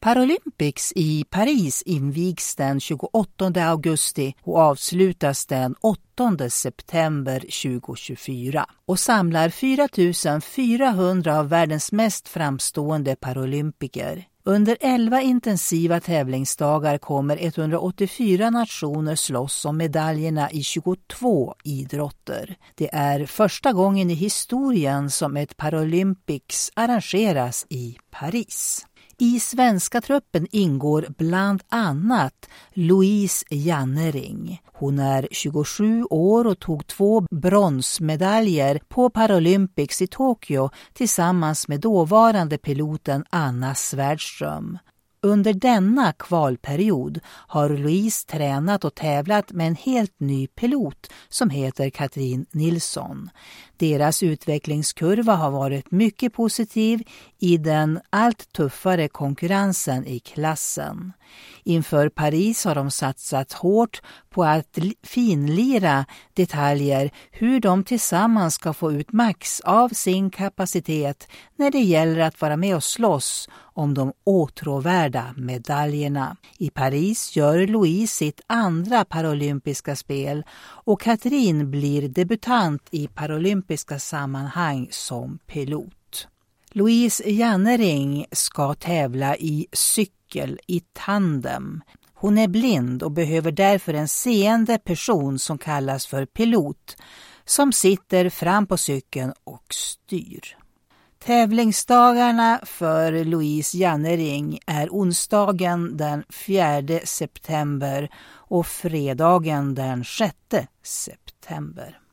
Paralympics i Paris invigs den 28 augusti och avslutas den 8 september 2024 och samlar 4 400 av världens mest framstående paralympiker. Under 11 intensiva tävlingsdagar kommer 184 nationer slåss om medaljerna i 22 idrotter. Det är första gången i historien som ett Paralympics arrangeras i Paris. I svenska truppen ingår bland annat Louise Jannering. Hon är 27 år och tog 2 bronsmedaljer på Paralympics i Tokyo tillsammans med dåvarande piloten Anna Svärdström. Under denna kvalperiod har Louise tränat och tävlat med en helt ny pilot som heter Katrin Nilsson. Deras utvecklingskurva har varit mycket positiv i den allt tuffare konkurrensen i klassen. Inför Paris har de satsat hårt på att finlira detaljer hur de tillsammans ska få ut max av sin kapacitet när det gäller att vara med och slåss om de åtråvärda medaljerna. I Paris gör Louise sitt andra paralympiska spel och Katrin blir debutant i paralympiska sammanhang som pilot. Louise Jannering ska tävla i cykel i tandem. Hon är blind och behöver därför en seende person som kallas för pilot som sitter fram på cykeln och styr. Tävlingsdagarna för Louise Jannering är onsdagen den 4 september och fredagen den 6 september.